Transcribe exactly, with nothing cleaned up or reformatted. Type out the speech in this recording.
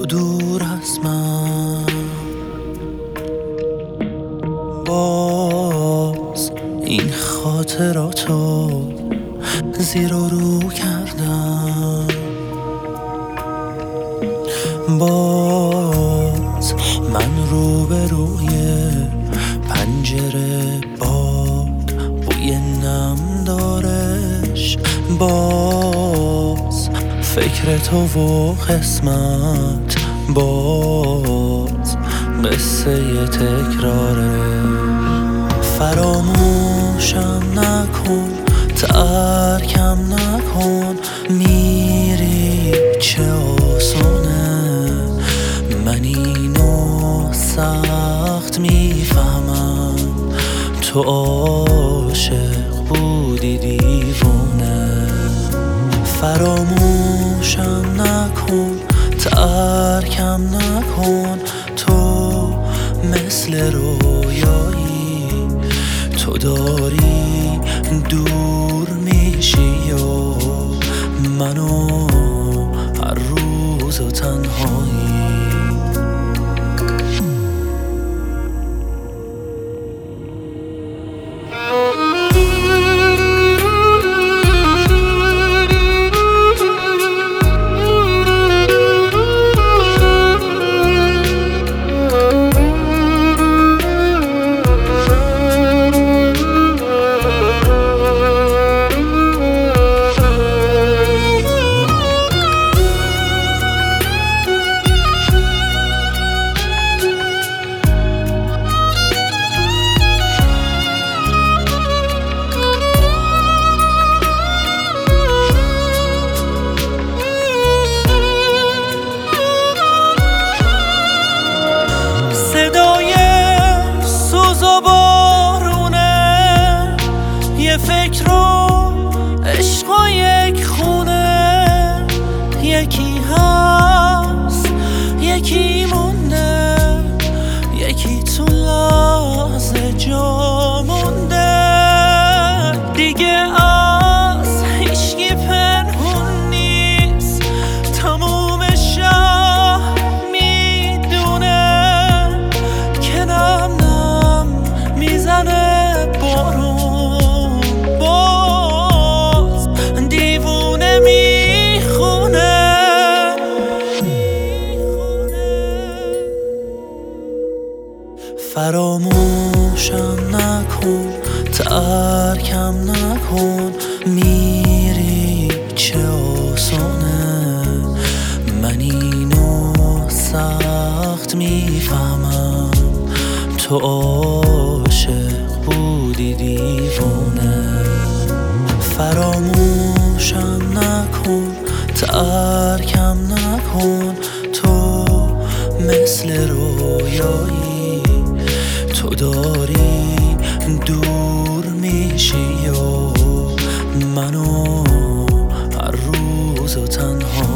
تو دور از من، باز این خاطراتو زیر و رو کردم، باز من رو به روی پنجره باد بوی نم دارش، باز فکر تو و قسمت، باز قصه تکراره. فراموشم نکن، ترکم نکن، میری چه آسونه، من اینو سخت میفهمم، تو عاشق بودی دیوونه. فراموشم نکن، ترکم نکن، تو مثل رویایی، تو داری دور میشی و منو هر روز و تنهایی. صدای سوز و بارونه، یه فکر و عشق و یک خونه، یکی هست یکی مونده، یکی تو لحظه جا مونده، دیگه از هیچکی پنهون نیست، تموم شهر میدونه که نم نم میزنه بارون، باز دیوونه میخونه. فراموشم نکن، ترکم نکن، میری چه آسونه، من اینو سخت میفهمم، تو عاشق بودی دیوونه. فراموشم نکن، ترکم نکن، تو مثل رویایی، تو داری دور میشی و منو هر روز و تنها